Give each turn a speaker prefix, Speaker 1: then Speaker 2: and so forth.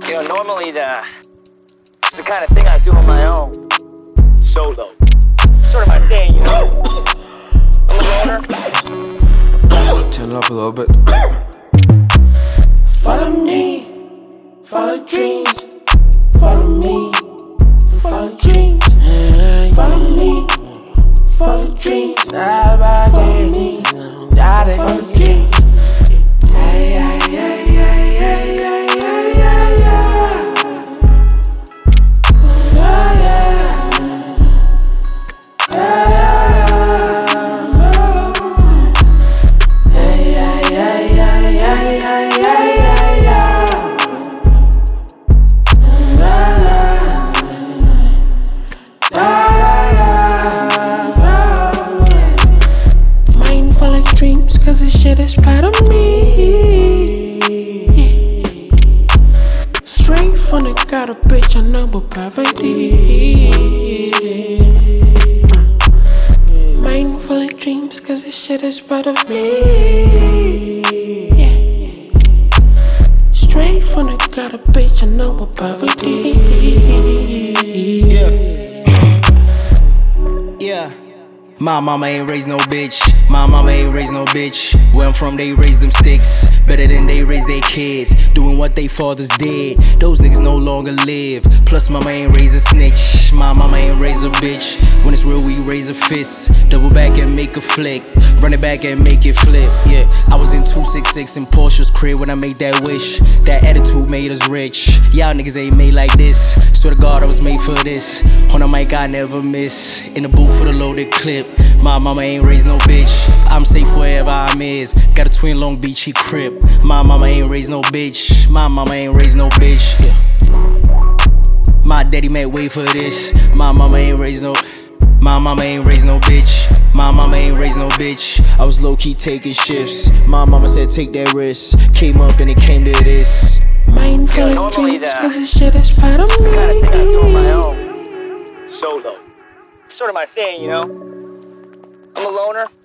Speaker 1: Normally it's the kind of thing I do on my own. Solo. Sort of my thing, I'm a loner.
Speaker 2: Turn it up a little bit.
Speaker 3: Follow me, follow dreams. Follow me, follow dreams. Follow me, follow dreams. Follow me, follow dreams. Dreams, cause this shit is part of me. Straight from the gutter, bitch, I know but poverty. Mind full of dreams, cause this shit is part of me. Straight from the gutter, bitch, I know but poverty.
Speaker 4: Yeah. My mama ain't raised no bitch. My mama ain't raised no bitch. Where I'm from, they raise them sticks better than they raise their kids. Doing what they fathers did. Those niggas no longer live. Plus, mama ain't raise a snitch. My mama ain't raise a bitch. When it's real, we raise a fist. Double back and make a flick. Run it back and make it flip. Yeah, I was in 266 in Porsche's crib when I made that wish. That attitude made us rich. Y'all niggas ain't made like this. Swear to God, I was made for this. On the mic, I never miss. In the booth for the loaded clip. My mama ain't raised no bitch. I'm safe wherever I'm is. Got a twin Long Beach, he crib. My mama ain't raised no bitch. My mama ain't raised no bitch. Yeah. My daddy made way for this. My mama ain't raised no. My mama ain't raised no bitch. My mama ain't raised no bitch. I was low-key taking shifts. My mama said take that risk. Came up and it came to this.
Speaker 3: Mind full of dreams, cause this shit is part of me.
Speaker 1: It's the kind of thing I do on my own. Solo. Sort of my thing, I'm a loner.